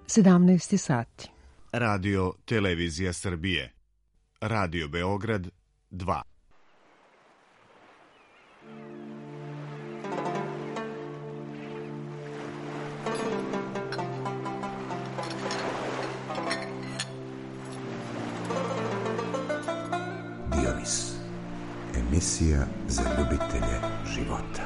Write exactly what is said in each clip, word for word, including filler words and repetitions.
sedamnaest sati. Radio Televizija Srbije. Radio Beograd dva. Dionis. Emisija za ljubitelje života.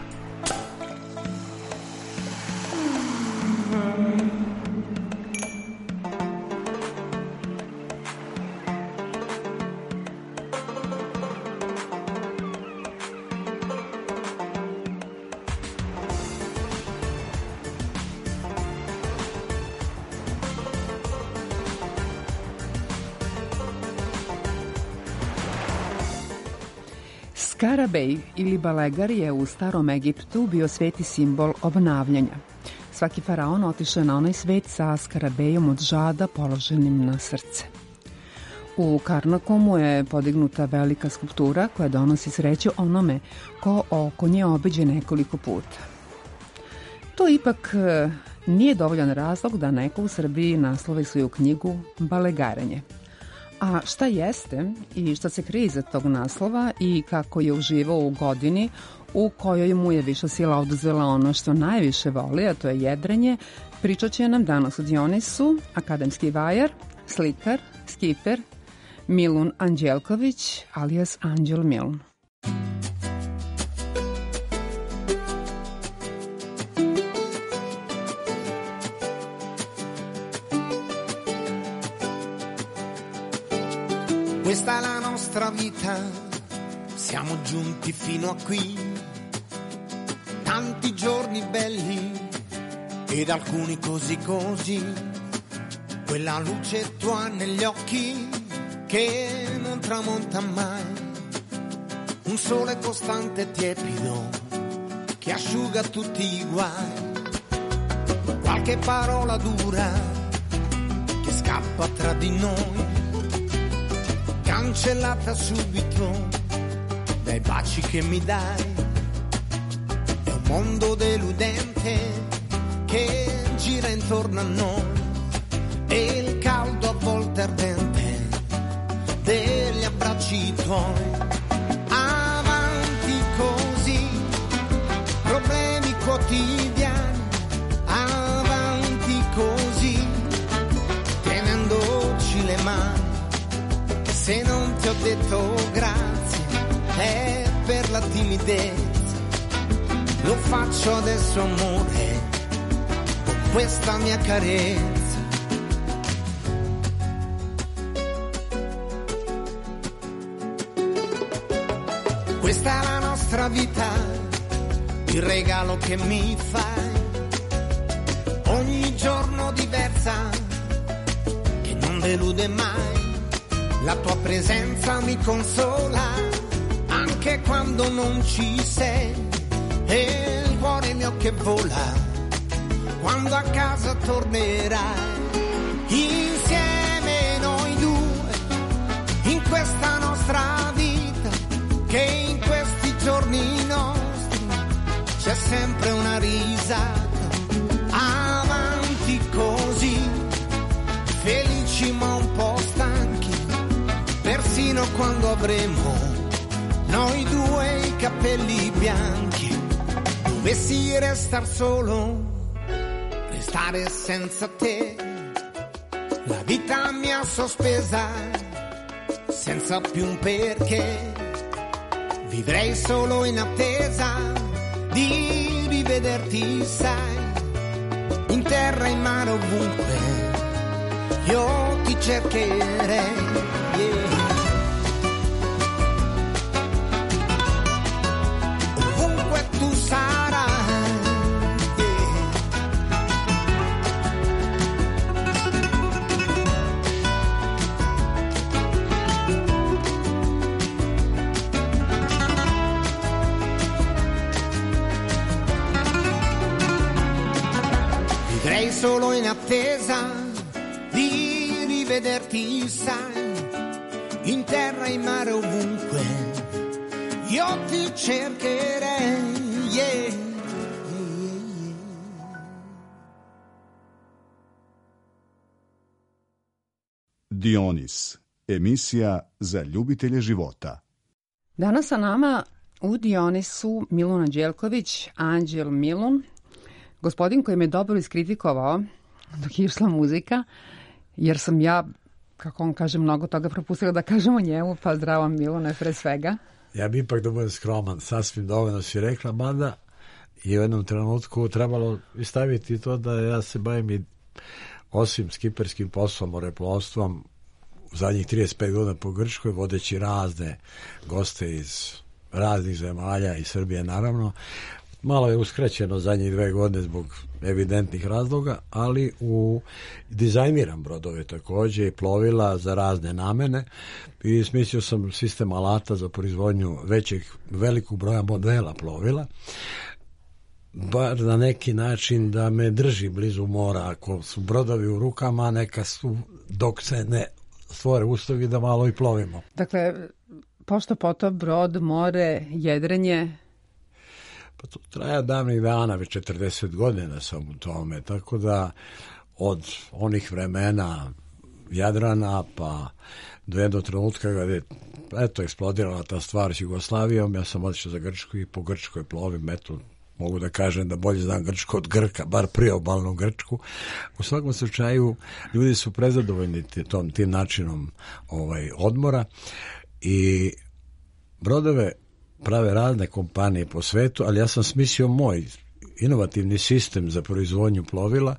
Skarabej ili balegar je u starom Egiptu bio sveti simbol obnavljanja. Svaki faraon otišao na onaj svet sa skarabejom od žada položenim na srce. U Karnakomu je podignuta velika skulptura koja donosi sreću onome ko oko nje obiđe nekoliko puta. To ipak nije dovoljan razlog da neko u Srbiji naslovi svoju knjigu Balegarenje. A šta jeste i šta se krije iza tog naslova i kako je uživao u godini u kojoj mu je viša sila oduzela ono što najviše voli, a to je jedrenje, pričat će nam danas u Dionisu akademski vajar, slikar, skiper Milun Anđelković alias Anđel Milun. Questa è la nostra vita, siamo giunti fino a qui, tanti giorni belli ed alcuni così così, quella luce tua negli occhi che non tramonta mai, un sole costante e tiepido che asciuga tutti i guai, qualche parola dura che scappa tra di noi, cancellata subito dai baci che mi dai. È un mondo deludente che gira intorno a noi e il caldo a volte ardente degli abbracci tuoi. Avanti così, problemi quotidiani, avanti così, tenendoci le mani. Se non ti ho detto grazie è per la timidezza, lo faccio adesso amore con questa mia carezza. Questa è la nostra vita, il regalo che mi fai, ogni giorno diversa che non delude mai. La tua presenza mi consola anche quando non ci sei e il cuore mio che vola quando a casa tornerai. Insieme noi due in questa nostra vita che in questi giorni nostri c'è sempre una risata. Avanti così, felici ma un po' stanchi, persino quando avremo noi due i capelli bianchi. Dovessi restar solo, restare senza te, la vita mi ha sospesa senza più un perché. Vivrei solo in attesa di rivederti, sai, in terra, in mare, ovunque io ti cercherei. Yeah. Ovunque tu sarai, yeah. Vivrei solo in attesa di rivederti, sai, in terra, in mare, ovunque io ti cercherei, yeah. Dionis, emisija za ljubitelje života. Danas sa nama u Dionisu Milun Anđelković, Anđel Milun, gospodin koji me dobro iskritikovao dok je išla muzika, jer sam ja, kako on kaže, mnogo toga propustila da kažem o njemu, pa zdravo Milune pre svega. Ja bi ipak da budem skroman, sasvim dovoljno si rekla, mada je u jednom trenutku trebalo staviti to da ja se bavim i osim skiperskim poslom, moreplovstvom, u zadnjih trideset pet godina po Grčkoj, vodeći razne goste iz raznih zemalja i Srbije naravno. Malo je uskraćeno zadnjih dve godine zbog evidentnih razloga, ali u dizajniram brodove takođe i plovila za razne namene i smislio sam sistem alata za proizvodnju većeg, velikog broja modela plovila, bar na neki način da me drži blizu mora. Ako su brodovi u rukama, neka su dok se ne stvore uslovi da malo i plovimo. Dakle, pošto poto, brod, more, jedrenje. Pa to traja davnih dana, već četrdeset godina sam u tome, tako da od onih vremena Jadrana pa do jednog trenutka kada je eto eksplodirala ta stvar s Jugoslavijom, ja sam otišao za Grčku i po Grčkoj plovim, eto mogu da kažem da bolje znam Grčku od Grka, bar priobalnu Grčku. U svakom slučaju ljudi su prezadovoljni tom, tim načinom ovaj, odmora i brodove prave razne kompanije po svetu, ali ja sam smislio moj inovativni sistem za proizvodnju plovila.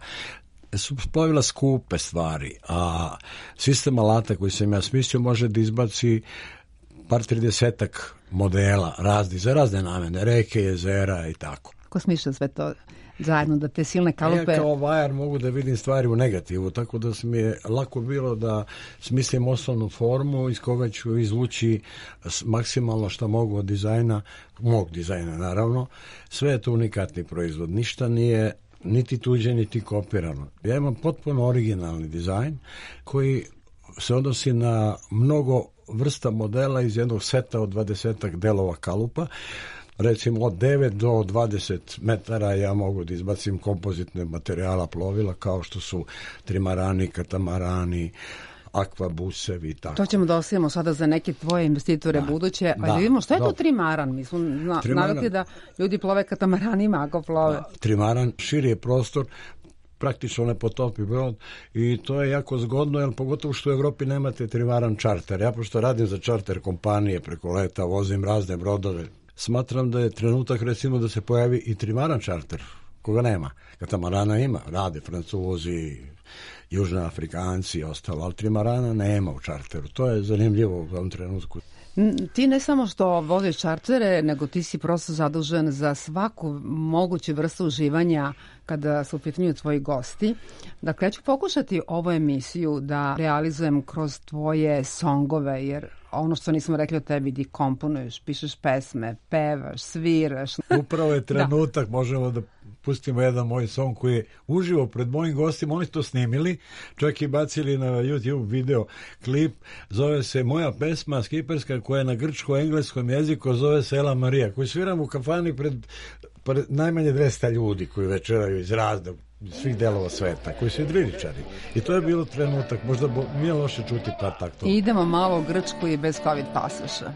Su plovila skupe stvari, a sistem alata koji sam ja smislio može da izbaci par tridesetak modela raznih, za razne namene, reke, jezera i tako. Ko smišlja sve to zajedno, da te silne kalupe... Ja kao vajar mogu da vidim stvari u negativu, tako da mi je lako bilo da smislim osnovnu formu iz koga ću izvući maksimalno što mogu od dizajna, mog dizajna naravno. Sve je to unikatni proizvod, ništa nije niti tuđe, niti kopirano. Ja imam potpuno originalni dizajn koji se odnosi na mnogo vrsta modela iz jednog seta od dvadesetak delova kalupa. Recimo od devet do dvadeset metara ja mogu da izbacim kompozitne materijala plovila kao što su trimarani, katamarani, akvabusevi i tako. To ćemo da ostavimo sada za neke tvoje investitore da, buduće. Pa da, da vidimo što je to trimaran. Mi smo navikli da ljudi plove katamaranima ako plove. Da, trimaran širi je prostor, praktično ne potopi brod i to je jako zgodno, jer pogotovo što u Evropi nemate trimaran čarter. Ja pošto radim za čarter kompanije preko leta, vozim razne brodove, smatram da je trenutak recimo da se pojavi i trimaran čarter, koga nema. Katamarana ima, rade Francuzi, Južnoafrikanci i ostalo, ali trimarana nema u čarteru. To je zanimljivo u ovom trenutku. Ti ne samo što voziš čartere, nego ti si prosto zadužen za svaku moguću vrstu uživanja kada su u pitanju tvoji gosti. Dakle, ja ću pokušati ovu emisiju da realizujem kroz tvoje songove, jer ono što nismo rekli o tebi, ti komponuješ, pišeš pesme, pevaš, sviraš. Upravo je trenutak, da. Možemo da pustimo jedan moj song koji je uživo pred mojim gostima, oni to snimili, čak i bacili na YouTube video klip, zove se Moja pesma skiperska koja je na grčko-engleskom jeziku, zove se Ela Marija, koji sviram u kafani pred, pred najmanje dvesta ljudi koji večeraju iz raznog svih delova sveta, koji su idriličari. I to je bilo trenutak, možda bo, nije loše čuti pa tako. Idemo malo u Grčku i bez COVID pasoša.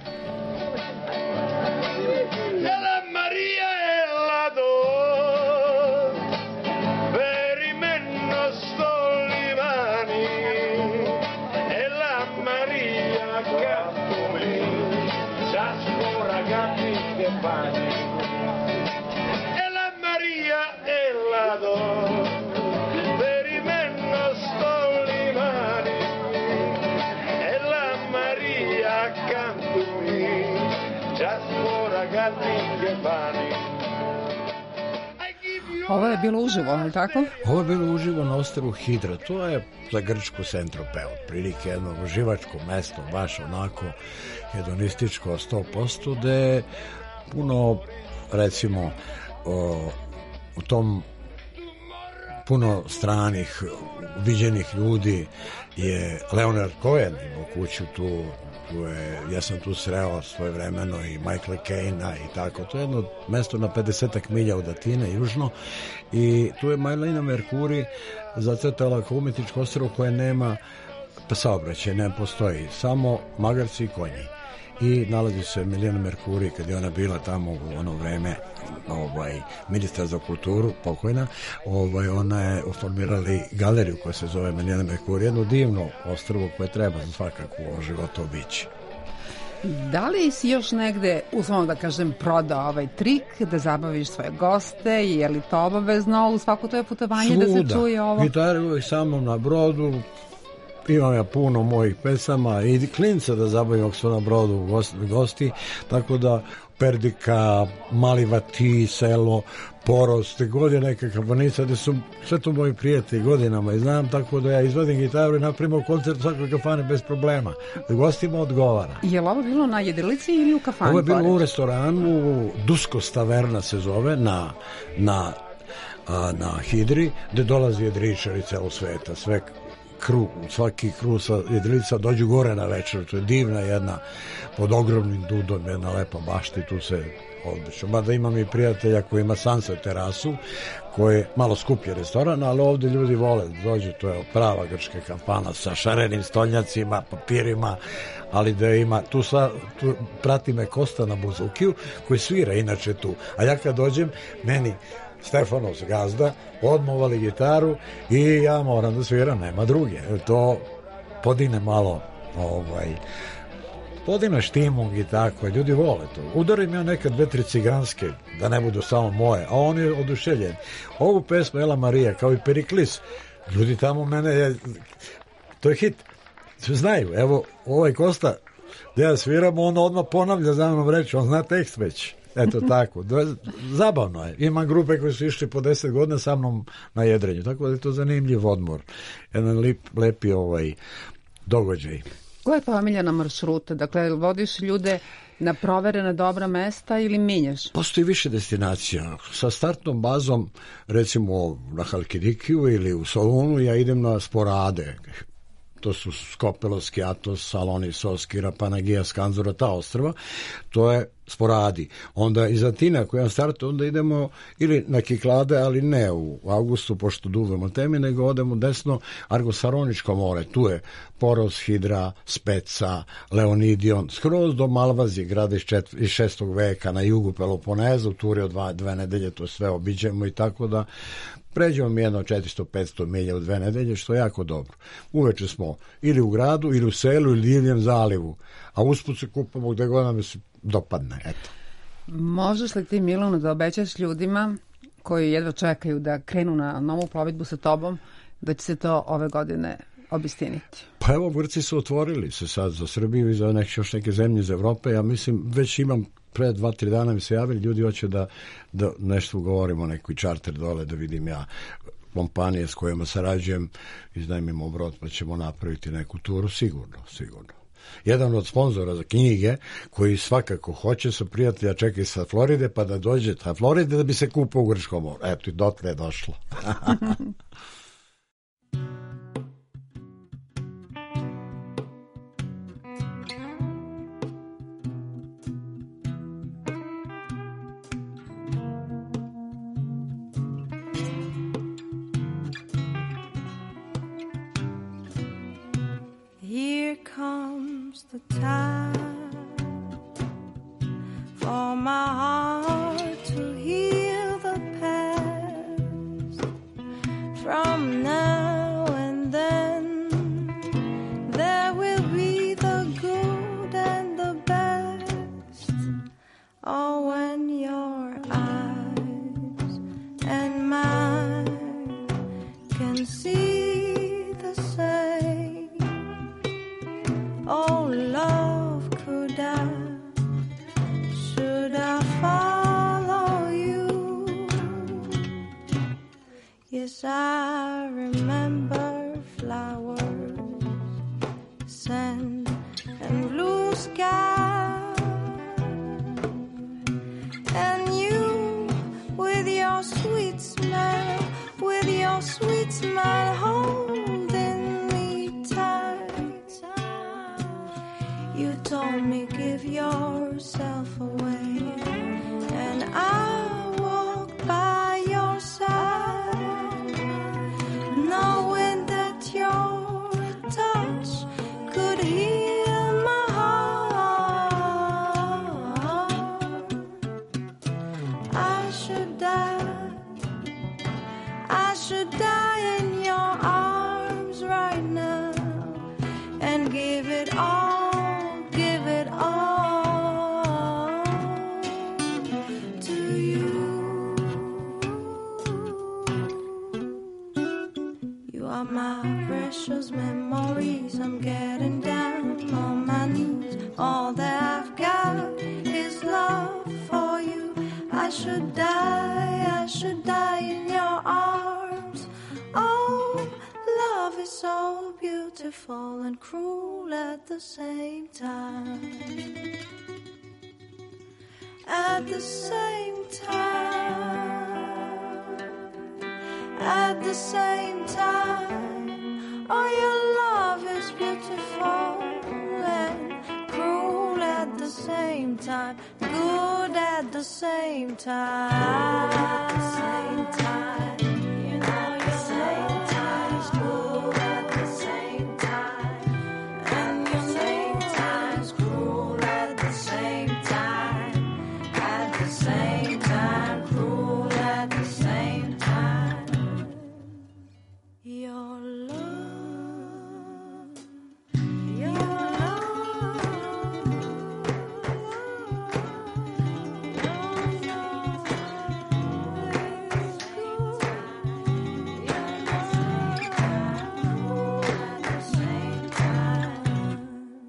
Ovo je bilo uživo, ali tako? Ovo je bilo uživo na ostrvu Hidra. To je za Grčku Saint-Tropez, otprilike jedno uživačko mesto, baš onako hedonističko sto posto, gde je puno, recimo, o, u tom puno stranih, viđenih ljudi je Leonard Cohen imao kuću tu, tu je, ja sam tu sreo svojevremeno i Michael Caine-a i tako. To je jedno mesto na pedesetak milja od Atine, južno, i tu je Marlena Mercuri zacrtala kao umetničko ostrvo koje nema pa saobraćaj ne postoji, samo magarci i konji. I nalazi se Milijana Merkuri, kad je ona bila tamo u ono vreme ovaj, ministar za kulturu, pokojna, ovaj, ona je formirali galeriju koja se zove Milijana Merkuri, jedno divno ostrvo koje treba svakako u životu obići. Da li si još negde, uslovno da kažem, prodao ovaj trik da zabaviš svoje goste, je li to obavezno u svako tvoje putovanje Svuda. Da se čuje ovo? Gitare uvijek samo na brodu, imam ja puno mojih pesama i klinca da zabavim ako su na brodu gosti, gosti, tako da Perdika, Mali Vati, selo, Poros, te godine neka kapanica, gde su sve to moji prijatelji godinama i znam, tako da ja izvadim gitaru i napravimo koncert u svakoj kafane bez problema. Da gostima odgovara. Je li ovo bilo na jedrilici ili u kafani? Ovo je bilo pored? u restoranu, Duskos taverna se zove, na, na, a, na Hidri, gde dolazi jedričari celo sveta, sve kru, svaki kru sa jedrilica dođu gore na večer, to je divna jedna, pod ogromnim dudom, jedna lepa bašta i tu se odlično. Mada imam i prijatelja koji ima sunset terasu, koji je malo skuplji restoran, ali ovde ljudi vole dođu, to je prava grčka kafana sa šarenim stolnjacima, papirima, ali da ima, tu, sa, tu prati me Kosta na buzukiju, koji svira inače tu, a ja kad dođem, meni Stefanov gazda odmovali gitaru i ja moram da sviram, nema druge. To podine malo ovaj, podine štimung i tako, ljudi vole to. Udarim ja nekad dve, tri ciganske, da ne budu samo moje, a on je oduševljen. Ovu pesmu Ela Marija, kao i Periklis, ljudi tamo mene je, to je hit, sve znaju, evo ovaj Kosta, gde ja sviram, on odmah ponavlja za mnom reč, on zna tekst već. Eto tako, zabavno je. Imam grupe koji su išli po deset godina sa mnom na jedrenju, tako da je to zanimljiv odmor. Jedan lep, lepi ovaj događaj. Koja je tvoja omiljena maršruta? Dakle, vodiš ljude na proverena dobra mesta ili minjaš? Postoji više destinacija. Sa startnom bazom, recimo na Halkidikiju ili u Solunu, ja idem na sporade. To su Skopelovski, Atos, Salonis, Skira, Panagija, Skanzura, ta ostrva, to je sporadi. Onda iz Atina, koji je startu, onda idemo ili na Kiklade, ali ne u avgustu, pošto duvemo temi, nego odemo desno Argosaroničko more, tu je Poros, Hidra, Speca, Leonidion, skroz do Malvazije, grada iz, čet, iz šestog veka, na jugu Peloponezu, turi od dva, dve nedelje, to sve obiđemo i tako da pređemo mi jedno četiristo do petsto milja u dve nedelje, što je jako dobro. Uveče smo ili u gradu, ili u selu, ili divljem zalivu, a usput se kupamo gde god nam se dopadne, eto. Možeš li ti, Milano, da obećaš ljudima koji jedva čekaju da krenu na novu plovidbu sa tobom, da će se to ove godine obistiniti? Pa evo, Grci su otvorili se sad za Srbiju i za nek, još neke zemlje iz Evrope. Ja mislim, već imam pre dva, tri dana mi se javili, ljudi hoće da, da nešto ugovorimo, neki čarter dole, da vidim ja kompanije s kojima sarađujem, iznajmimo brod, pa ćemo napraviti neku turu, sigurno, sigurno. Jedan od sponzora za knjige, koji svakako hoće sa prijatelja čekaj sa Floride, pa da dođe sa Floride da bi se kupao u Grčkom moru. Eto, i dotle je došlo. The time for my heart to heal the past. From now and then there will be the good and the best. Oh, when your eyes and mine can see the same. Oh, love, could I, should I follow you? Yes, I remember flowers, sand, and blue sky. And you, with your sweet smile, with your sweet smile, holding me tight. You told me give yourself away, and I walked by your side, knowing that your touch I should die in your arms right now and give it all, give it all to you. You are my precious memories. I'm getting down on my knees. All that I've got is love for you. I should die, I should die in your arms. Oh, love is so beautiful and cruel at the same time. At the same time. At the same time. Oh, your love is beautiful and cruel at the same time. Good at the same time. At the same time. You know, your same time is good at the same time. And your same time is cruel at the same time. At the same time, cruel at the same time. Your love, your love, your love is good. Your love at the same time.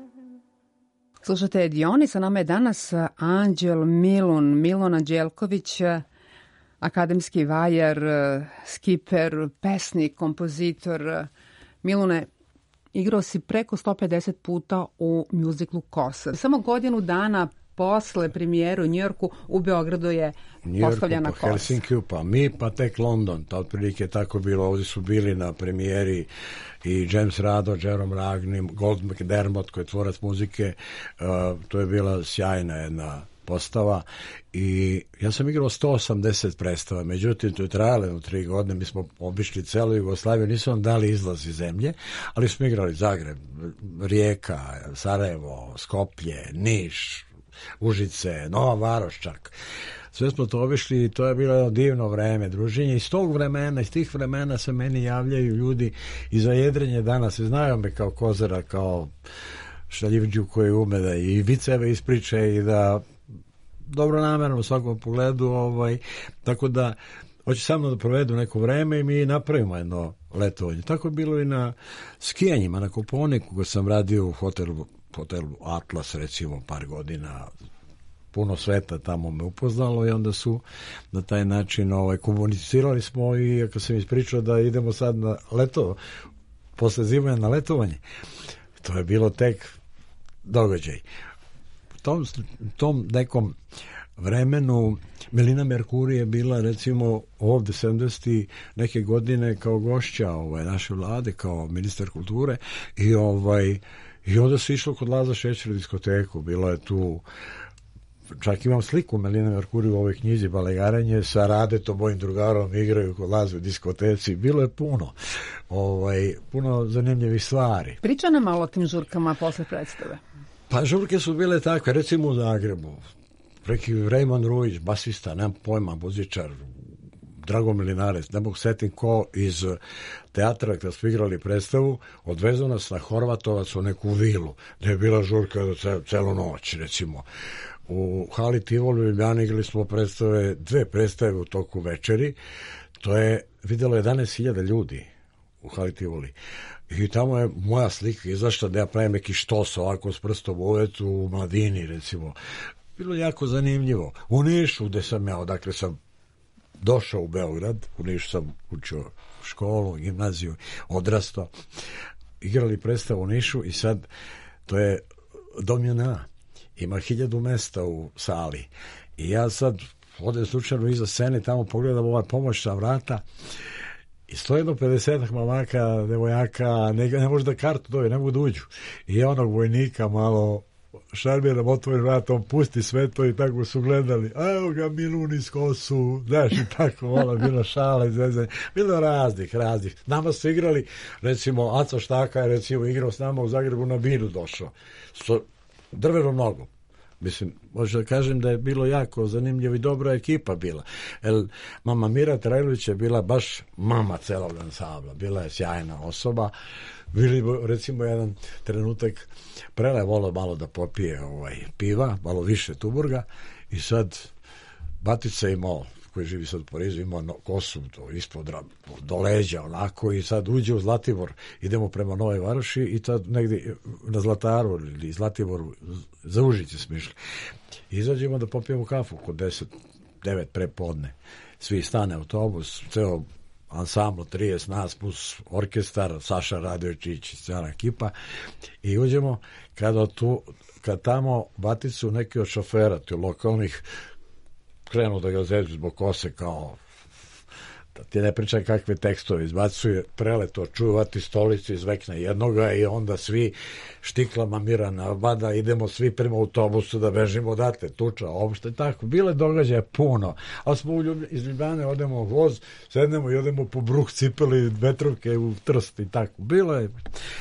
Slušate Dioni, sa nama je danas Anđel Milun, Milun Anđelković, akademski vajar, skiper, pesnik, kompozitor. Milune, igrao si preko sto pedeset puta u mjuziklu Kosa. Samo godinu dana posle premijeru u Njujorku, u Beogradu je postavljena Kosa. Po Helsinkiju, pa mi, pa tek London. Ta otprilike tako bilo. Ovdje su bili na premijeri i James Rado, Jerome Ragnim, Gold McDermott, koji je tvorac muzike. Uh, to je bila sjajna jedna postava i ja sam igrao sto osamdeset predstava, međutim to je trajalo u tri godine, mi smo obišli celu Jugoslaviju, nisu nam dali izlaz iz zemlje, ali smo igrali Zagreb, Rijeka, Sarajevo, Skoplje, Niš, Užice, Nova Varoš čak. Sve smo to obišli i to je bilo jedno divno vreme, druženje. Iz tog vremena, iz tih vremena se meni javljaju ljudi i za jedrenje danas. Znaju me kao kozara, kao šaljivđu koji ume da i viceve ispriče i da dobro namjerno u svakom pogledu, ovaj, tako da hoće sa mnom da provedu neko vreme i mi napravimo jedno letovanje. Tako je bilo i na skijanjima, na Koponiku, koji sam radio u hotelu, hotelu Atlas, recimo, par godina. Puno sveta tamo me upoznalo i onda su na taj način ovaj, komunicirali smo i ako sam ispričao da idemo sad na leto, posle zime na letovanje, to je bilo tek događaj. U tom, tom nekom vremenu Melina Merkuri je bila recimo ovde sedamdeset neke godine kao gošća ovaj, naše vlade, kao ministar kulture i ovaj i onda se išlo kod Laza Šećera diskoteku. Bilo je tu, čak imam sliku Meline Merkuri u ovoj knjizi Balegaranje sa Radetom, mojim drugarom, igraju kod Laza u diskoteci. Bilo je puno, ovaj, puno zanimljivih stvari. Priča nam malo o tim žurkama posle predstave. Pa žurke su bile takve, recimo u Zagrebu. Preki Raymond Ruić, basista, nemam pojma, muzičar, Dragomir Linarec, ne mogu setim ko iz teatra kada smo igrali predstavu, odvezao nas na Horvatovac u neku vilu, gde je bila žurka za celu noć, recimo. U hali Tivoli u Ljubljani igrali smo predstave, dve predstave u toku večeri, to je videlo jedanaest hiljada ljudi u hali Tivoli. I tamo je moja slika izašla da ja pravim neki štos ovako s prstom u uvetu u Mladini, recimo. Bilo jako zanimljivo. U Nišu, gde sam ja, odakle sam došao u Beograd, u Nišu sam učio školu, gimnaziju, odrastao, igrali predstavu u Nišu i sad to je Dom Juna, ima hiljadu mesta u sali i ja sad odem slučajno iza scene, tamo pogledam ova pomoćna vrata i stoji jedno pedesetak mamaka, devojaka, ne, ne može da kartu dobije, ne mogu da uđu i ja onog vojnika malo šarmiram, otvori vrat, on pusti sve to i tako su gledali, a evo ga Milun iz Kosu, znaš i tako, ono, bilo šala i zezanje, bilo raznih, raznih. Nama su igrali, recimo, Aco Štaka je recimo igrao s nama u Zagrebu na Binu došao, s drvenom nogom, Mislim, možda da kažem da je bilo jako zanimljivo i dobra ekipa bila. El, mama Mira Trajlović je bila baš mama celog ansambla. Bila je sjajna osoba. Bili, recimo, jedan trenutak Prele volao malo da popije ovaj, piva, malo više Tuborga i sad Batica imao, koji živi sad u Parizu, imao no, kosu to, ispod do leđa onako i sad uđe u Zlatibor, idemo prema Novoj Varoši i tad negdje na Zlataru ili Zlatiboru za Užice smo išli. Izađemo da popijemo kafu kod deset, devet prepodne. Svi stane autobus, ceo ansambl trideset nas plus orkestar, Saša Radojčić i cijela ekipa i uđemo kada tu, kad tamo Baticu neki od šofera, ti lokalnih, krenu da ga zezu zbog kose kao da ti ne pričam kakve tekstove izbacuje, Prele to čuvati stolicu izvekne jednoga i onda svi štiklama Mirana Bada idemo svi prema autobusu da bežimo odatle, tuča, opšte, tako, bile događaje puno, ali smo u Ljub... iz Ljubljane odemo u voz, sednemo i odemo po Bruh cipeli vetrovke u Trst i tako, bilo je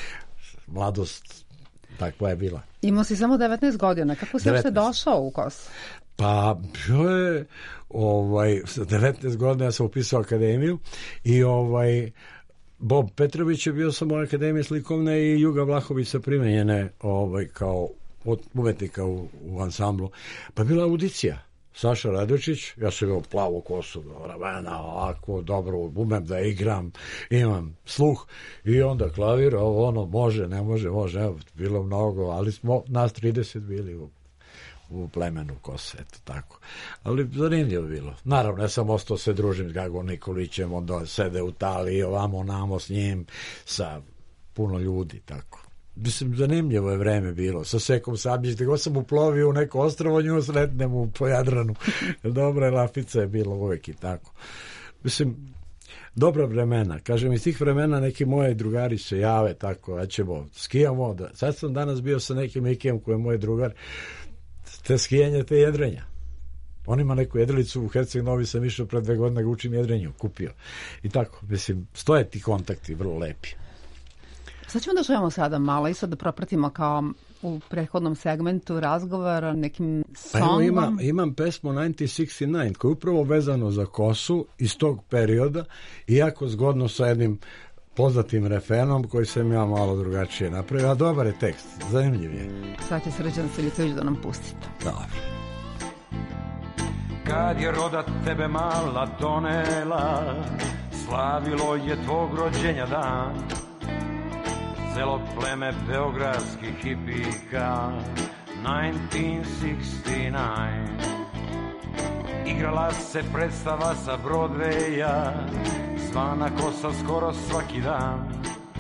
mladost, takva je bila. Imao si samo devetnaest godina, kako si uopšte došao u Kos? Pa, bio je, ovaj, sa devetnaest godina ja sam upisao akademiju i ovaj, Bob Petrović je bio sa moje akademije slikovne i Juga Vlahović sa primenjene ovaj, kao umetnika u, u ansamblu. Pa bila audicija. Saša Radojčić, ja sam imao plavu kosu, ramena, ovako, dobro, umem da igram, imam sluh i onda klavir, ovo, ono, može, ne može, može, evo, bilo mnogo, ali smo nas trideset bili u u plemenu Kose, eto tako. Ali zanimljivo bilo. Naravno, ja sam ostao se družim s Gagom Nikolićem, onda sede u Italiji, ovamo, namo s njim, sa puno ljudi, tako. Mislim, zanimljivo je vreme bilo. Sa Sekom Sabljić, gdje sam uplovio u neko ostrovo, nju sretnem u po Jadranu. Dobra lafica je bilo uvek i tako. Mislim, dobra vremena. Kažem, iz tih vremena neki moji drugari se jave, tako, ja ćemo, skijamo. Da. Sad sam danas bio sa nekim Ikijem koji je moj drugar, te skijanja, te jedrenja. On ima neku jedrilicu u Herceg Novi, sam išao pred dve godine ga učim jedrenju, kupio. I tako, mislim, stoje ti kontakti vrlo lepi. Sad ćemo da čujemo sada malo i sad da propratimo kao u prethodnom segmentu razgovora nekim songom. Pa evo ima, imam pesmu devetnaest šezdeset devet koja je upravo vezano za Kosu iz tog perioda i jako zgodno sa jednim poznatim refrenom koji sam ja malo drugačije napravio, a dobar je tekst, zanimljiv je. Sad će Srđan Silitović da nam pustite. Dobro. Kad je roda tebe mala donela, slavilo je tvog rođenja dan, celo pleme beogradskih hipika, devetnaest šezdeset devet. Igrala se predstava sa Broadwaya, zvana Kosa skoro svaki dan,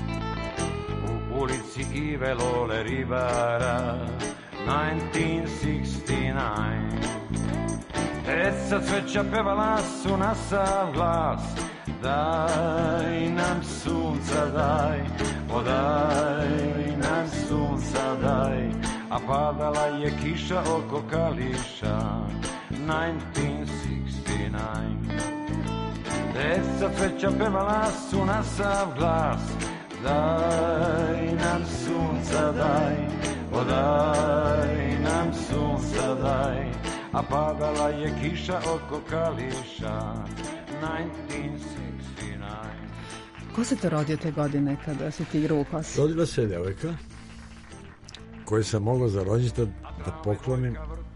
u ulici Ive Lole Ribara, devetnaest šezdeset devet. Deca cveća pevala su na sav glas, daj nam sunca daj, o daj nam sunca daj, a padala je kiša oko Kališa, devetnaest šezdeset devet. Deca cveća pevala su na sav glas, daj nam sunca daj, o daj nam sunca daj, a padala je kiša oko Kališa, devetnaest šezdeset devet. Ko se to rodio te godine kada si ti igrao u Kosi? Rodila se devojka koju sam mogao za rođendan da poklonim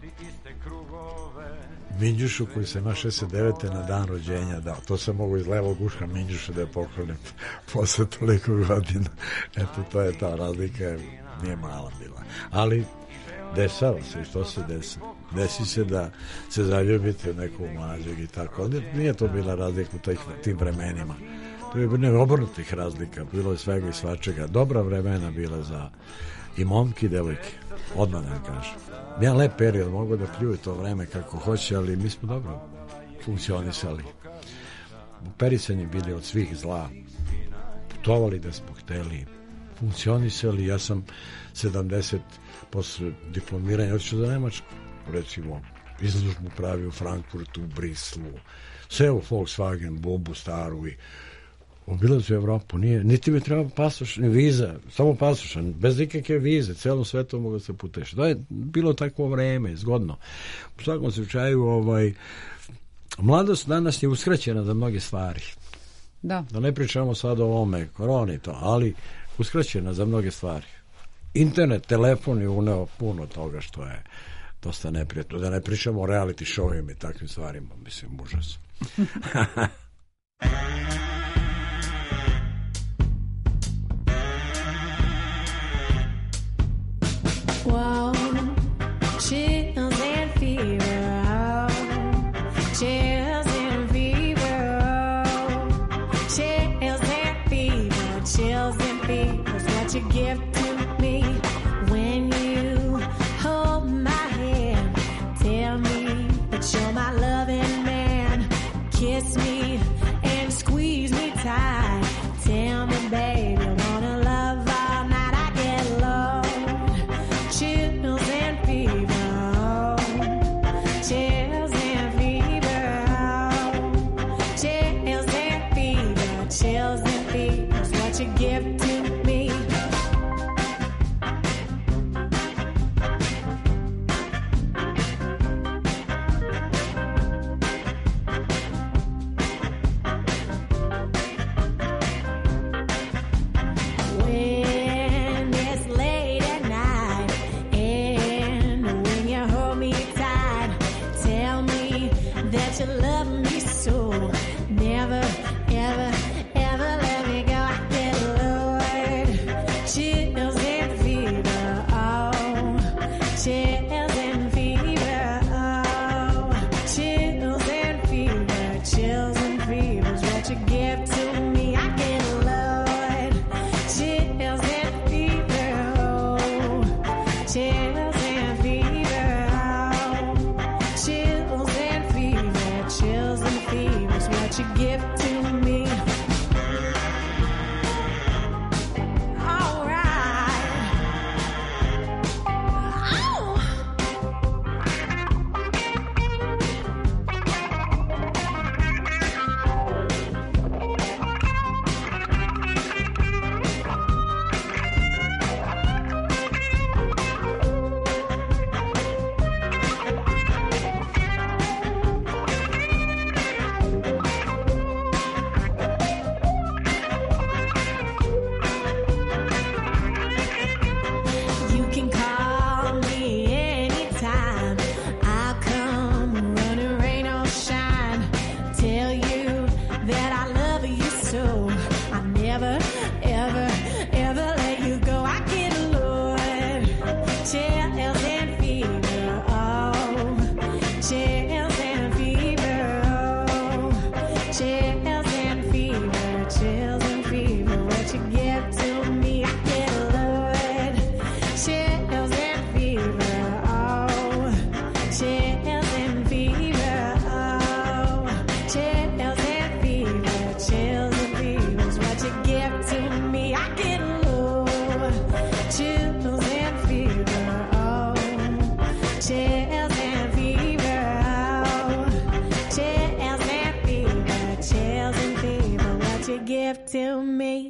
Minđušu koji se ima šezdeset devete na dan rođenja dao. To sam mogao iz levog uška Minđušu da je poklonim posle toliko godina. Eto, to je ta razlika, nije mala bila. Ali dešava se i što se desi. Desi se da se zaljubite u nekog mlađeg i tako. Nije to bila razlika u tih, tim vremenima. To je bilo obrnutih razlika. Bilo je svega i svačega. Dobra vremena bila za i momki i devojke. Odmah da vam kažem. Jedan lep period, mogu da pljuju to vreme kako hoće, ali mi smo dobro funkcionisali. Perisani bili od svih zla. Putovali da smo hteli. Funkcionisali. Ja sam sedamdeset posle diplomiranja otišao za Nemačku. Recimo, izložbu pravi u Frankfurtu, u Brislu. Sve u Volkswagen, bombu staru i obilazio Evropu, nije, niti mi treba pasoš, ni viza, samo pasoš, bez nikakve vize, celom svetom mogu se putešiti. To je bilo takvo vreme, zgodno. U svakom slučaju, ovaj, mladost danas je uskraćena za mnoge stvari. Da. Da ne pričamo sad o ovome, koroni to, ali uskraćena za mnoge stvari. Internet, telefon je uneo puno toga što je dosta neprijatno. Da ne pričamo o reality showima i takvim stvarima, mislim, užas. Whoa, chills and fever, oh, chills and fever, oh, chills and fever, chills and fever is what you give to me when you hold my hand. Tell me that you're my loving man. Kiss me and squeeze me tight. Tell me, baby, I wanna love all night. I get low. Chills and fever, oh, chills and fever, oh, chills and fever, chills and fever is what you give to me. When it's late at night and when you hold me tight, tell me that you love me so. Never, ever, ever let me go. I get lowered. Chills and fever, oh, chills and fever, oh, chills and fever, chills and fever is what you give to me. I get lowered. Chills and fever, oh, chills and fever, oh, chills and fever, chills and fever is what you give to me. All right. Oh. You can call me anytime. I'll come running, rain or shine. Tell you that I love you so. I never, ever, ever let you go. I get alone. Chills and fever, oh, chills and fever, oh, chills and fever, chills and fever. What you give to me, I get alone. Chills and fever, oh, chills and fever, oh, chills and fever, chills and fever is what you give to me. I get low. Chills and fever, oh, chills and fever, oh, chills and fever, chills and fever, what you give to me.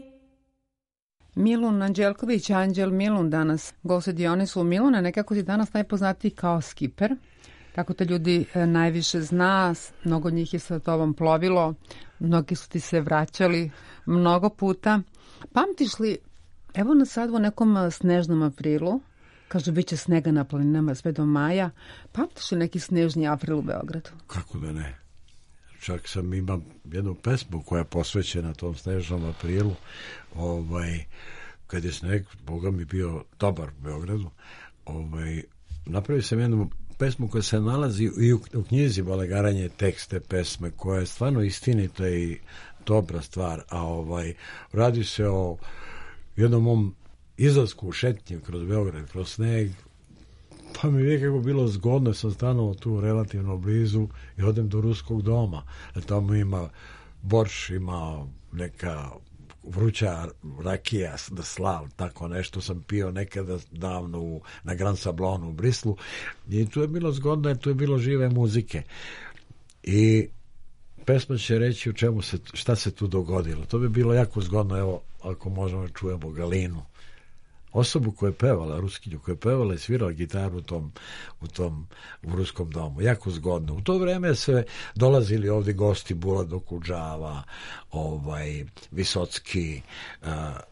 Milun Anđelković, Anđel Milun danas gost Dione su Miluna, nekako si danas najpoznatiji kao skiper. Tako te ljudi e, najviše zna, mnogo njih je sa tobom plovilo, mnogi su ti se vraćali mnogo puta. Pamtiš li, evo nas sad u nekom e, snežnom aprilu, kažu bit će snega na planinama sve do maja, pamtiš li neki snežni april u Beogradu? Kako da ne? Čak sam imam jednu pesmu koja je posvećena tom snežnom aprilu, ovaj, kad je sneg, Boga mi bio dobar u Beogradu, ovaj, napravio sam jednu pesmu koja se nalazi i u, u knjizi Balegaranje tekste pesme, koja je stvarno istinita i dobra stvar, a ovaj, radi se o jednom mom izlasku u šetnje kroz Beograd, kroz sneg, pa mi je kako bilo zgodno, sam stanovao tu relativno blizu i odem do Ruskog doma. E, tamo ima borš, ima neka vruća rakija, da slav, tako nešto sam pio nekada davno u, na Grand Sablonu u Brislu i tu je bilo zgodno jer tu je bilo žive muzike. I pesma će reći u čemu se, šta se tu dogodilo. To bi bilo jako zgodno, evo, ako možemo čujemo Galinu. Osobu koja je pevala, Ruskinju, koja je pevala i svirala gitaru u tom, u tom u ruskom domu. Jako zgodno. U to vreme se dolazili ovdje gosti Bulad Okudžava, ovaj, Visocki, uh,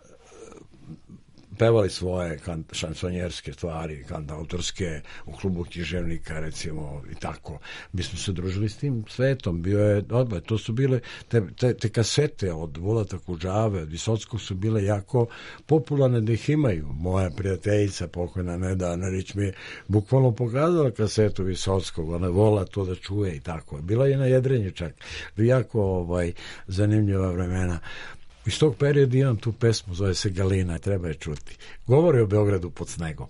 pevali svoje kan, šansonjerske stvari, kantautorske u klubu književnika, recimo, i tako. Mi smo se družili s tim svetom, bio je odbaj, to su bile te, te, te kasete od Bulata Kudžave, od Visockog su bile jako popularne da ih imaju. Moja prijateljica, pokojna Neda Anarić, mi je bukvalno pokazala kasetu Visockog, ona vola to da čuje i tako. Bila je na jedrenju čak. Jako ovaj, zanimljiva vremena. Iz tog perioda imam tu pesmu, zove se Galina, treba je čuti. Govori o Beogradu pod snegom.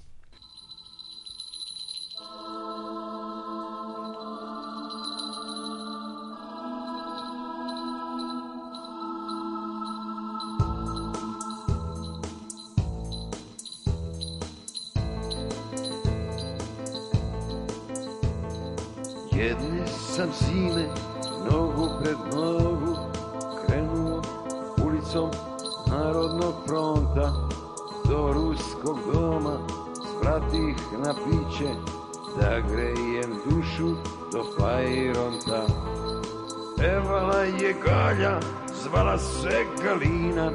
Jedne sam zime, nogu pred nogu, krenuo ulicom Narodnog fronta do Ruskog doma, spratih na piće da grejem dušu do Fajronta. Pevala je Galja, zvala se Galina,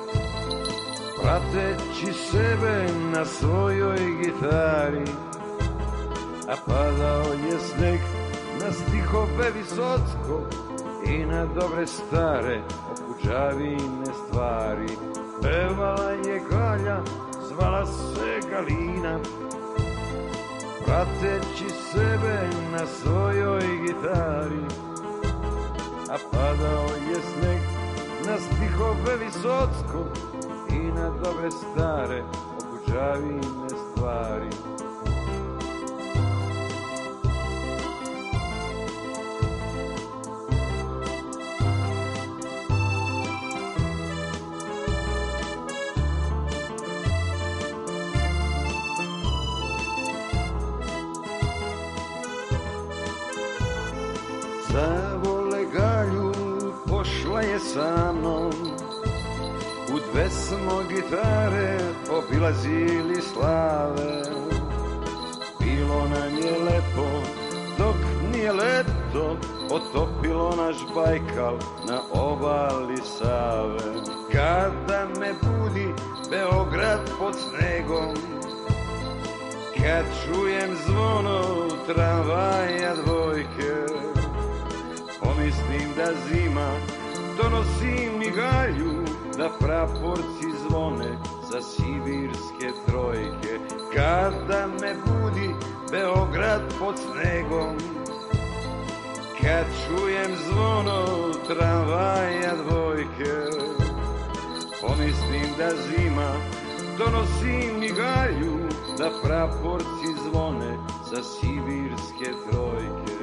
prateći sebe na svojoj gitari, a padao je sneg na stihove Visockog i na dobre stare Okudžavine stvari. Pevala je Galja, zvala se Galina, prateći sebe na svojoj gitari, a padao je sneg na stihove Visockog i na dobre stare Okudžavine stvari. Zavole Galju, pošla je sa mnom, u dve smo gitare obilazili slave. Bilo nam je lepo, dok nije leto, otopilo naš Bajkal na obali Save. Kada me budi Beograd pod snegom, kad čujem zvono tramvaja dvojke, pomislim da zima donosi mi Galju, da praporci zvone za sibirske trojke. Kada me budi Beograd pod snegom, kad čujem zvono tramvaja dvojke, pomislim da zima donosi mi Galju, da praporci zvone za sibirske trojke.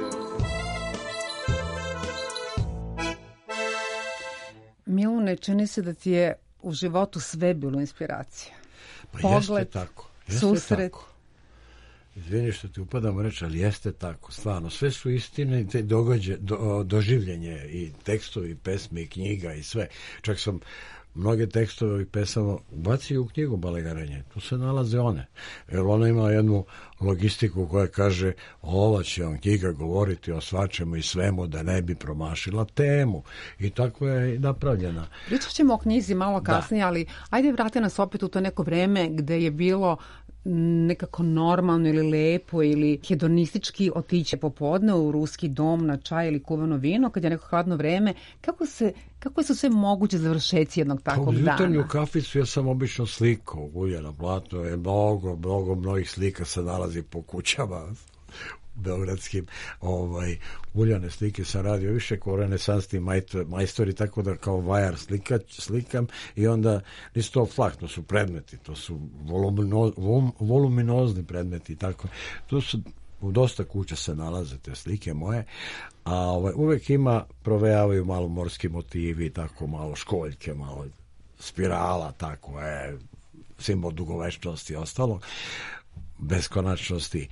Milune, čini se da ti je u životu sve bilo inspiracija. Pa Pogled, jeste tako. Jeste susret. tako. Izvini što ti upadam u reč, ali jeste tako, stvarno. Sve su istine i te događe, do, doživljenje i tekstovi, pesme i knjiga i sve. Čak sam mnoge tekstove i pesama ubacio u knjigu Balegaranje. Tu se nalaze one. Jer ona ima jednu logistiku koja kaže ova će vam knjiga govoriti o svačemu i svemu da ne bi promašila temu. I tako je napravljena. Pričat ćemo o knjizi malo kasnije, da. Ali ajde vrati nas opet u to neko vreme gde je bilo nekako normalno ili lepo ili hedonistički otići popodne u ruski dom na čaj ili kuvano vino kad je neko hladno vreme. Kako se kako su sve moguće završeci jednog takvog dana? U jutarnju kaficu ja sam obično slikao, ulje na platnu, je mnogo, mnogo, mnogih slika se nalazi po kućama beogradskim, ovaj, uljane slike sam radio više kao renesansni majstori, tako da kao vajar slika, slikam i onda nisu to flak, to su predmeti, to su volumino, volum, voluminozni predmeti, tako. Tu su u dosta kuća se nalaze te slike moje, a ovaj, uvek ima, provejavaju malo morski motivi, tako malo školjke, malo spirala, tako je, simbol dugovečnosti i ostalo, beskonačnosti.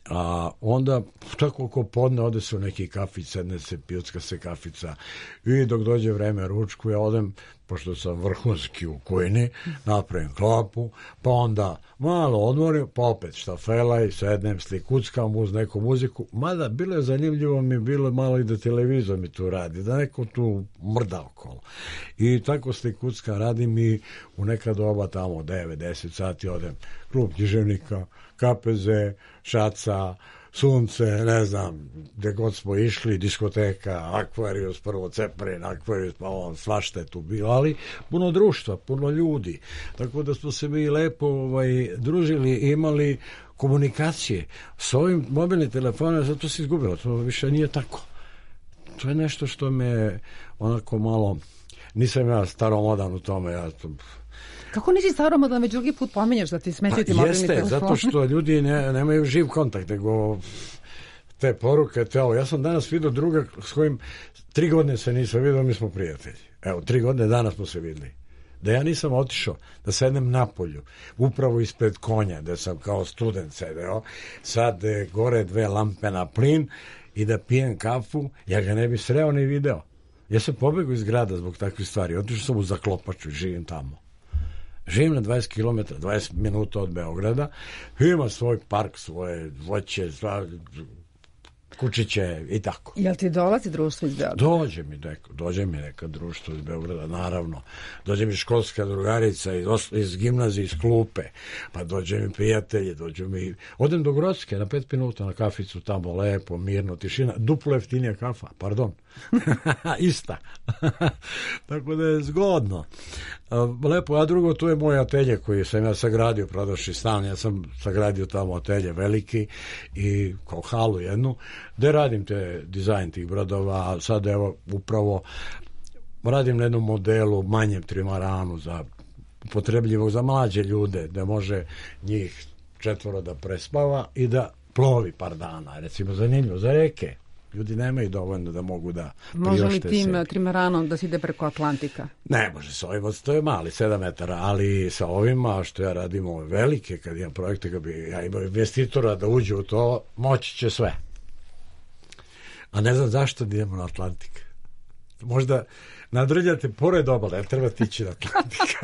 A onda tako oko podne ode se u neki kafić, sedne se, pijucka se kafica i dok dođe vreme ručku ja odem, pošto sam vrhunski u kujni, napravim klopu, pa onda malo odmorim, pa opet štafela i sednem, slikuckam uz neku muziku, mada bilo je zanimljivo mi, bilo je malo i da televizor mi tu radi, da neko tu mrda okolo. I tako slikucka radim i u neka doba tamo devet deset sati odem klub književnika, K P Z, Šaca, Sunce, ne znam, gde god smo išli, diskoteka, Akvarius, prvo Ceparin, Akvarius, pa on, svašta je tu bilo, ali puno društva, puno ljudi, tako da smo se mi lepo ovaj, družili i imali komunikacije. S ovim mobilnim telefonom, zato se izgubilo, to više nije tako. To je nešto što me onako malo, nisam ja staromodan u tome, ja to... Kako nisi staromodan, već drugi put pominješ da ti smetaju ti pa, mobilni jeste, telefon? zato što ljudi ne, nemaju živ kontakt, nego te poruke, te ovo. Ja sam danas vidio druga s kojim tri godine se nisam vidio, mi smo prijatelji. Evo, tri godine danas smo se videli. Da ja nisam otišao, da sednem na polju, upravo ispred konja, da sam kao student sedeo, sad gore dve lampe na plin i da pijem kafu, ja ga ne bi sreo ni video. Ja sam pobegao iz grada zbog takvih stvari, otišao sam u Zaklopaču i živim tamo. Živim na dvadeset kilometara, dvadeset minuta od Beograda, ima svoj park, svoje voće, kučiće i tako. Jel ti dolazi društvo iz Beograda? Dođe mi neko, dođe mi neka društvo iz Beograda, naravno. Dođe mi školska drugarica iz, iz gimnazije, iz klupe, pa dođe mi prijatelji, dođe mi... Odem do Grocke na pet minuta na kaficu, tamo lepo, mirno, tišina, duplo jeftinija kafa, pardon. Ista. Tako da je zgodno. Lepo, a drugo, tu je moj atelje koji sam ja sagradio, prodavši stan, ja sam sagradio tamo atelje veliki i kao halu jednu, gde radim te dizajn tih brodova, sad evo upravo radim na jednom modelu, manjem trimaranu za upotrebljivog za mlađe ljude, da može njih četvoro da prespava i da plovi par dana, recimo zanimljivo, za reke. Ljudi nemaju dovoljno da mogu da prijošte se. Može li tim trimaranom da se ide preko Atlantika? Ne može s ovim, to je mali, sedam metara, ali sa ovima što ja radim ove velike, kad imam projekte, kad bi ja imao investitora da uđe u to, moći će sve. A ne znam zašto da idemo na Atlantik. Možda nadrljate pored obale, ali treba tići na Atlantik.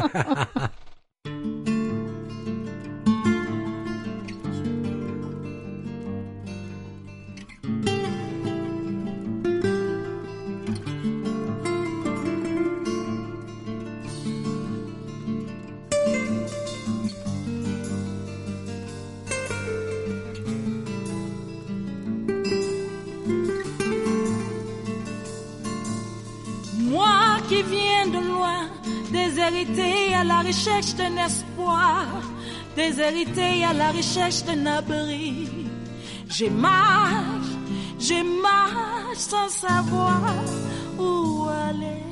Déshérité à la recherche d'un espoir, déshérité à la recherche d'un abri. Je marche, je marche sans savoir où aller.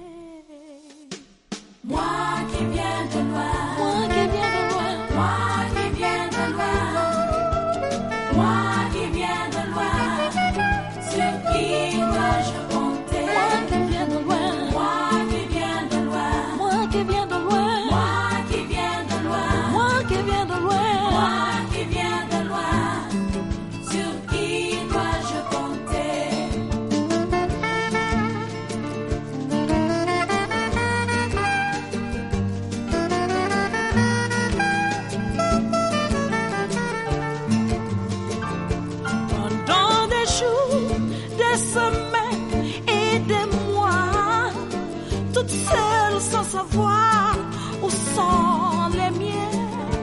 Moi qui viens de loin, moi qui viens de loin, moi qui viens de loin, moi qui viens de loin, sur qui dois-je compter? Moi qui viens de loin, moi qui viens de loin, moi qui viens de loin, moi qui viens de loin, moi qui viens de loin, moi qui viens de loin, sur qui dois-je compter? Pendant des jours, des semaines et des mois, toute seule sans savoir où sont les miens.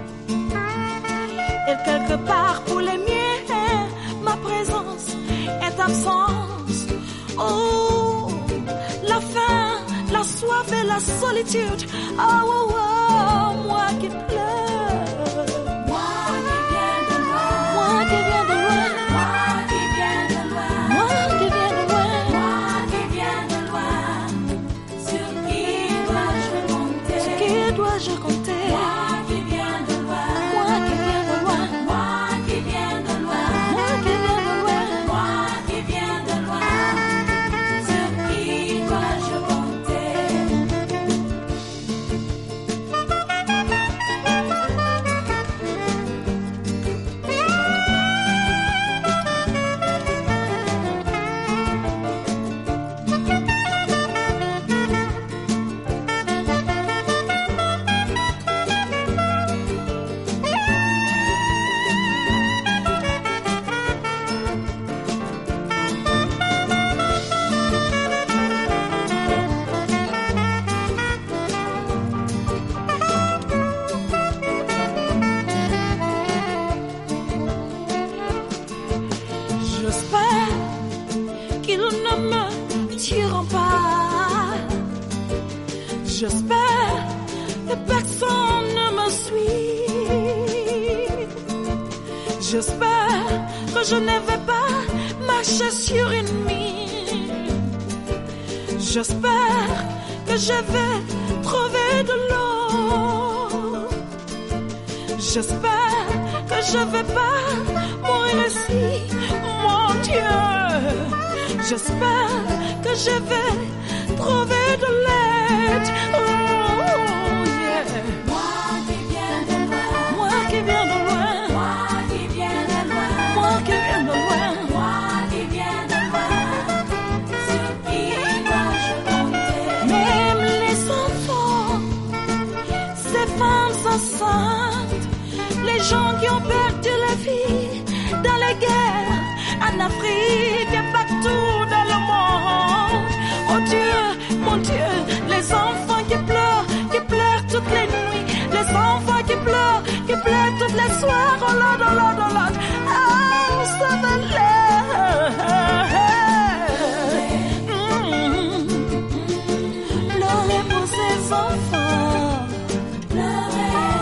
Et quelque part pour les miens, ma présence est absence. Oh, la faim, la soif et la solitude. Oh, oh, oh, moi qui pleure. Moi qui viens de loin. Moi qui viens de loin. Moi qui viens de loin. Moi qui viens de loin. Moi qui viens de loin. Sur qui dois-je compter? Sur qui dois-je compter? Moi qui viens de loin. Moi qui viens de loin. Moi qui viens de loin. Moi qui viens de loin. Moi qui viens de loin. Sur qui dois-je compter? J'espère que personne ne me suit. J'espère que je ne vais pas marcher sur une mine. J'espère que je vais trouver de l'eau. J'espère que je vais pas mourir ici, mon Dieu. J'espère que je vais trouver de l'aide. Oh, yeah. Moi qui viens de loin, Moi qui viens de loin, moi qui viens de loin, moi qui viens de loin, moi qui viens de loin, sur qui dois-je compter? même les enfants, ces femmes enceintes, les gens qui ont perdu la vie dans les guerres, en Afrique et partout dans le monde. Oh Dieu, mon Dieu, les enfants qui pleurent, qui pleurent toutes les nuits, les enfants qui pleurent, qui pleurent toutes les soirs. Oh Lord, oh Lord, oh Lord, oh, sauve-les. Mm. Pleurez pour ces enfants, Pleurez,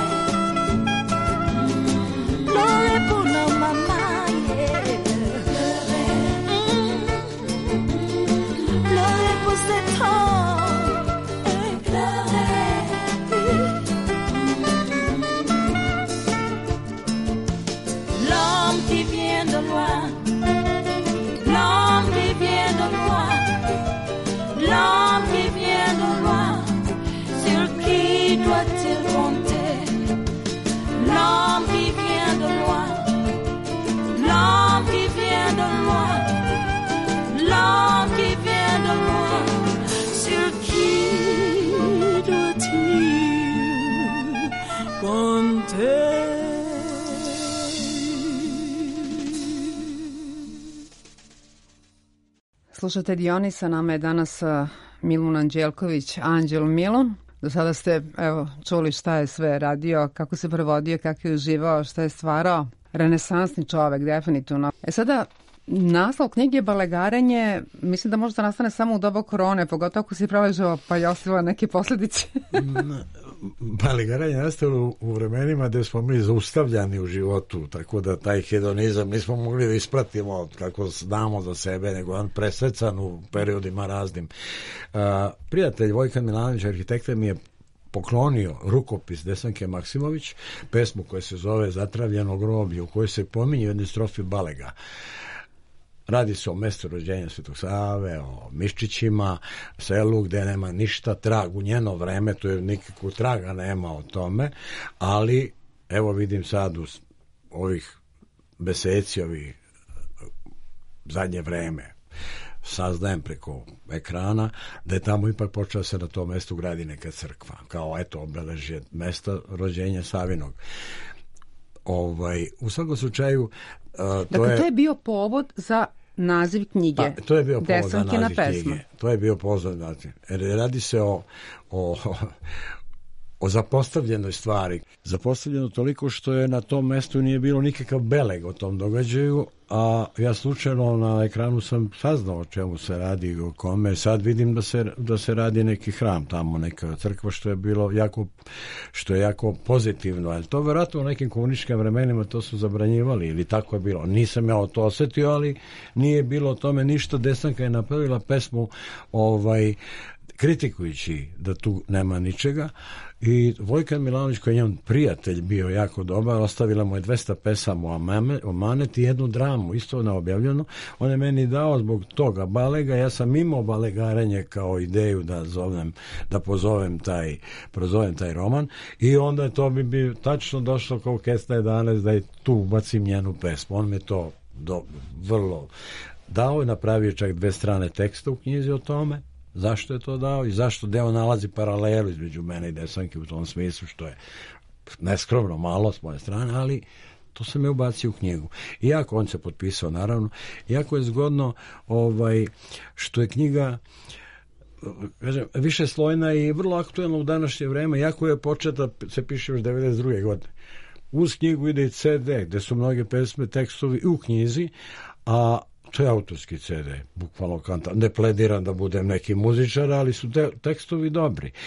pleurez pour nos mamans, yeah. Pleurez pour ces temps, pleurez, l'homme qui vient de loin, l'homme qui vient de loin, l'homme qui vient de loin, sur qui doit-il compter? L'homme qui vient de loin, l'homme qui vient de loin, l'homme qui vient de loin, sur qui doit-il compter? Slušate Dionisa, nama je danas uh, Milun Anđelković, Anđel Milun. Do sada ste evo, čuli šta je sve radio, kako se prevodio, kako je uživao, šta je stvarao. Renesansni čovek, definitivno. E sada, naslov knjige je Balegarenje, mislim da može da nastane samo u doba korone, pogotovo ako si preležao pa je ostavila neke posljedice. Balegarenje nastalo u vremenima gde smo mi zaustavljani u životu, tako da taj hedonizam nismo mogli da ispratimo kako znamo za sebe, nego on presvecan u periodima raznim. Uh, prijatelj Vojkan Milanović, arhitekta, mi je poklonio rukopis Desanke Maksimović, pesmu koja se zove Zatravljeno groblje, u kojoj se pominje u jednoj strofi Balega. Radi se o mestu rođenja Svetog Save, o Miščićima, selu gde nema ništa trag u njeno vreme, tu je nikakvog traga nema o tome, ali evo vidim sad u ovih meseci, ovih zadnje vreme, saznajem preko ekrana da je tamo ipak počela se na tom mestu gradi neka crkva, kao eto obeležje mesta rođenja Savinog. Ovaj, u svakom slučaju Uh, to dakle, je, to je bio povod za naziv knjige. Pa, to je bio povod za Desankina naziv pesma. knjige. To je bio povod za naziv. Radi se o, o, o zapostavljenoj stvari. Zapostavljeno toliko što je na tom mestu nije bilo nikakav beleg o tom događaju, a ja slučajno na ekranu sam saznao o čemu se radi, o kome. Sad vidim da se, da se radi neki hram tamo, neka crkva, što je bilo jako, što je jako pozitivno. Ali to verovatno u nekim komunističkim vremenima to su zabranjivali ili tako je bilo. Nisam ja to osetio, ali nije bilo o tome ništa. Desanka je napravila pesmu ovaj, kritikujući da tu nema ničega, i Vojkan Milanović, koji je njen prijatelj bio jako dobar, ostavila mu je dvesta pesama o manet i jednu dramu, isto neobjavljeno. On je meni dao zbog toga Balega, ja sam imao balegarenje kao ideju da zovem, da pozovem taj, prozovem taj roman, i onda je to bi, bi tačno došlo kao Kesna jedanaest da je tu ubacim njenu pesmu. On me to do, vrlo dao i napravio čak dve strane teksta u knjizi o tome. Zašto je to dao i zašto deo nalazi paralelu između mene i Desanke u tom smislu, što je neskromno malo s moje strane, ali to sam je ubacio u knjigu. Iako on se potpisao, naravno, iako je zgodno ovaj, što je knjiga kažem, više slojna i vrlo aktuelna u današnje vreme, iako je početa, se piše još devedeset druge godine. Uz knjigu ide i ce de, gde su mnoge pesme, tekstovi u knjizi, a to je autorski ce de, bukvalno kanta. Ne plediram da budem neki muzičar, ali su te, tekstovi dobri.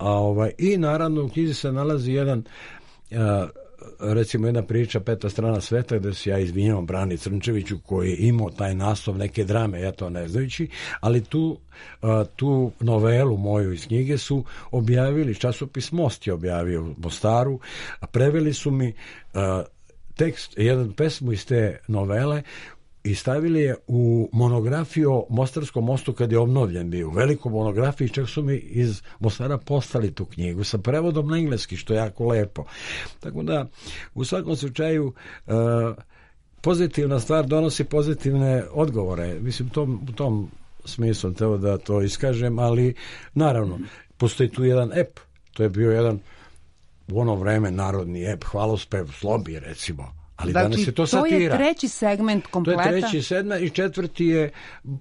A, ovaj, I naravno u knjizi se nalazi jedan a, recimo jedna priča Peta strana sveta gde se ja izvinjavam Brani Crnčeviću koji je imao taj naslov neke drame, ja to ne znajući, ali tu, a, tu novelu moju iz knjige su objavili, časopis Most je objavio u Mostaru, a preveli su mi a, tekst, jedan pesmu iz te novele i stavili je u monografiju o Mostarskom mostu kad je obnovljen bio. U velikoj monografiji, čak su mi iz Mostara postali tu knjigu sa prevodom na engleski, što je jako lepo. Tako da, u svakom slučaju, uh, pozitivna stvar donosi pozitivne odgovore. Mislim, tom, u tom smislu teo da to iskažem, ali naravno, postoji tu jedan ep. To je bio jedan u ono vreme narodni ep, hvalospev Slobi, recimo. Ali znači, danas je to to satira. je treći segment kompleta. To je treći segment i četvrti je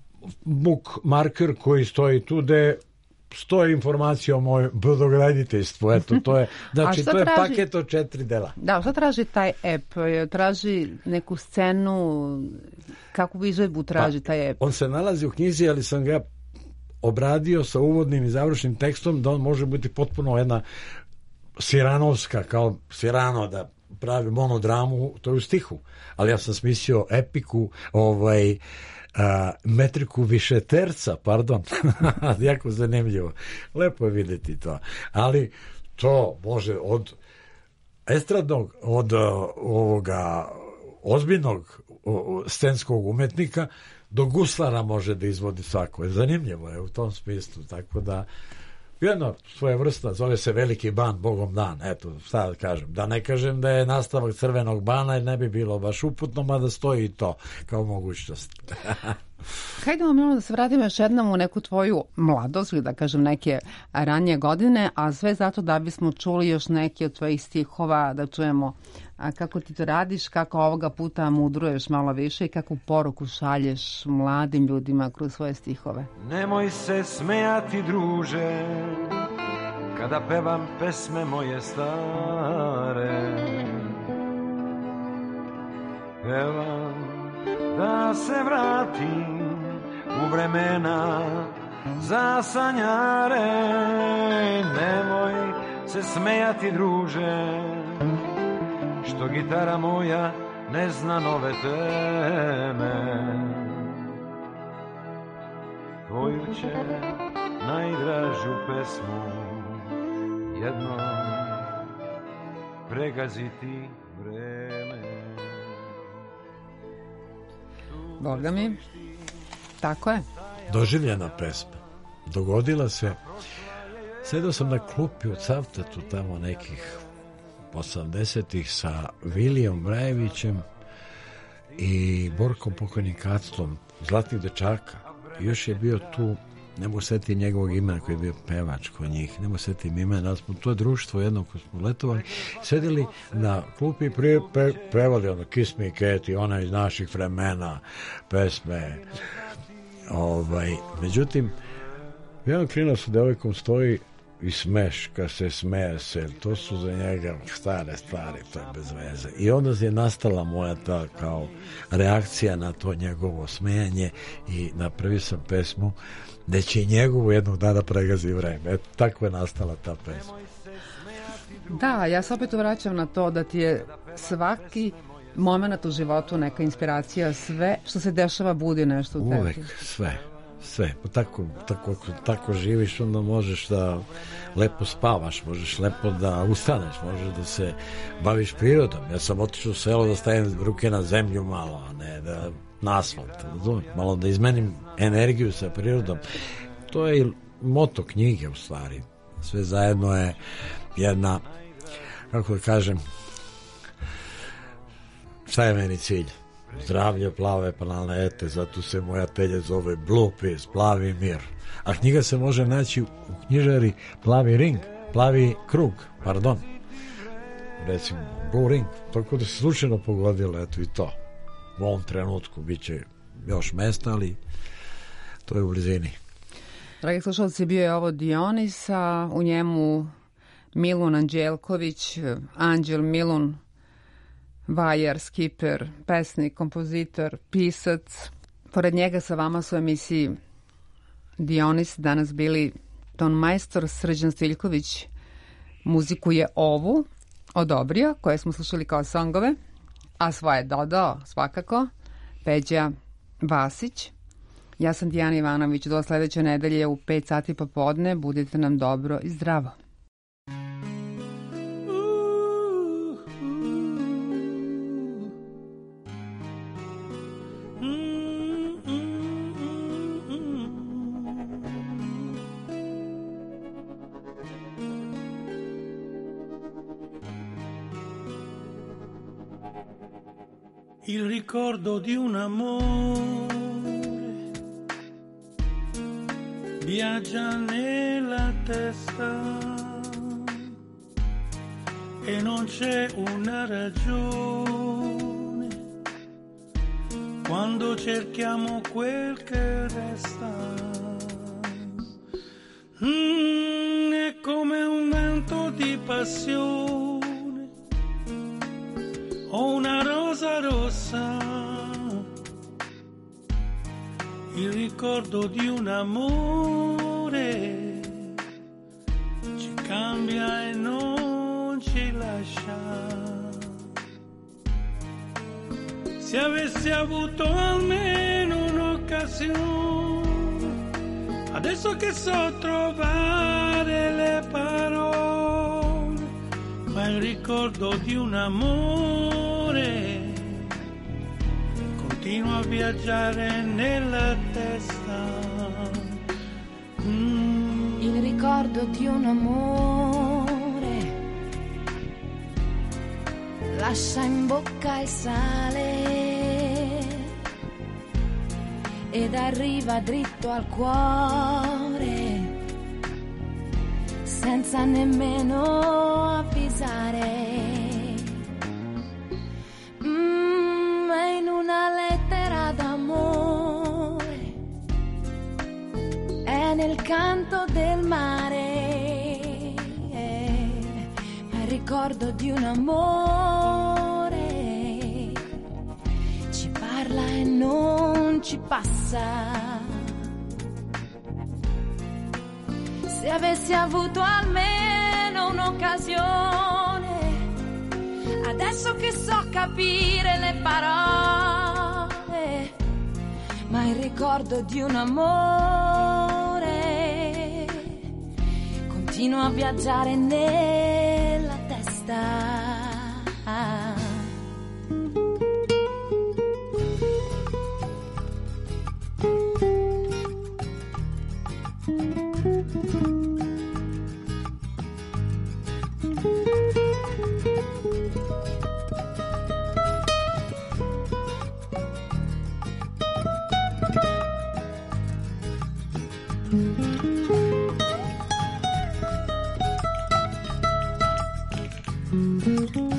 bookmarker koji stoji tu gde stoji informacija o mojem brodograditeljstvu. Eto, to je, znači, to je traži, paket od četiri dela. Da, šta traži taj ep? Traži neku scenu, kakvu izvedbu traži pa, taj ep? On se nalazi u knjizi, ali sam ga obradio sa uvodnim i završnim tekstom da on može biti potpuno jedna Siranovska, kao Sirano da pravi monodramu, to je u stihu, ali ja sam smislio epiku, ovaj, a, metriku više terca, pardon, jako zanimljivo, lepo je vidjeti to, ali to može od estradnog, od ovoga ozbiljnog o, scenskog umetnika do guslara može da izvodi svako, zanimljivo je u tom smislu, tako da jedno svoje vrsta, zove se Veliki ban, Bogom dan, eto, šta da kažem, da ne kažem da je nastavak Crvenog bana i ne bi bilo baš uputno, mada stoji i to kao mogućnost. Hajdemo malo da se vratimo još jednom u neku tvoju mladost, da kažem neke ranije godine, a sve zato da bismo čuli još neke od tvojih stihova, da čujemo a kako ti to radiš, kako ovoga puta mudruješ malo više i kakvu poruku šalješ mladim ljudima kroz svoje stihove. Nemoj se smejati, druže, kada pevam pesme moje stare. Pevam da se vratim u vremena za sanjare. Nemoj se smejati, druže, što gitara moja ne zna nove teme. Tvoju će najdražu pesmu jednom pregaziti vreme. Boga mi, tako je. Doživljena pesma. Dogodila se. Sedao sam na klupi u Cavtatu tamo nekih osamdesetih sa Vilijom Brajevićem i Borkom pokojnim Kaclom, Zlatnih dečaka. I još je bio tu, ne mogu setiti njegovog imena koji je bio pevač kod njih, ne mogu setiti imena, smo to društvo jedno koje smo letovali, sedeli na klupi i pre, pre, prevali ono Kiss Me Katy, ona iz naših vremena, pesme. Ovaj, međutim, jedan klinac sa devojkom stoji i smeška se, smeje se, to su za njega stare stvari, to je bez veze. I onda je nastala moja ta kao reakcija na to njegovo smejanje i napravio sam pesmu da će i njegovu jednog dana pregazi vreme. Eto, tako je nastala ta pesma. Da, ja se opet vraćam na to da ti je svaki moment u životu neka inspiracija, sve što se dešava budi nešto u tebi. Uvek, sve. Sve, tako, tako, tako živiš, onda možeš da lepo spavaš, možeš lepo da ustaneš, možeš da se baviš prirodom. Ja sam otišao u selo da stavim ruke na zemlju malo, a ne da na asfalt, malo da izmenim energiju sa prirodom. To je i moto knjige u stvari. Sve zajedno je jedna, kako da kažem, šta je meni cilj? Zdravlje, plave planete, zato se moja telje zove Blue Peace, plavi mir. A knjiga se može naći u knjižari Plavi ring, plavi krug, pardon. Recimo, Blue Ring, tako da se slučajno pogodilo, eto i to. U ovom trenutku bit će još mesta, ali to je u blizini. Dragi slušalci, bio je ovo Dionis, a u njemu Milun Anđelković, Anđel Milun, vajar, skiper, pesnik, kompozitor, pisac. Pored njega sa vama su u emisiji Dionis danas bili ton majstor Srđan Stiljković muziku je ovu odobrio, koje smo slušali kao songove, a svoje dodao svakako Peđa Vasić. Ja sam Dijana Ivanović, do sledeće nedelje u pet sati popodne. Budite nam dobro i zdravo. Il ricordo di un amore viaggia nella testa e non c'è una ragione quando cerchiamo quel che resta. Mm, è come un vento di passione o una rosa rossa, il ricordo di un amore ci cambia e non ci lascia. Se avessi avuto almeno un'occasione, adesso che so trovare le parole, ma il ricordo di un amore continua a viaggiare nella testa. Mm. Il ricordo di un amore lascia in bocca il sale ed arriva dritto al cuore senza nemmeno avvisare. Mm, è in una lettera d'amore, è nel canto del mare, è il ricordo di un amore, ci parla e non ci passa. Se avessi avuto almeno un'occasione, adesso che so capire le parole, ma il ricordo di un amore continua a viaggiare nella testa. Thank you.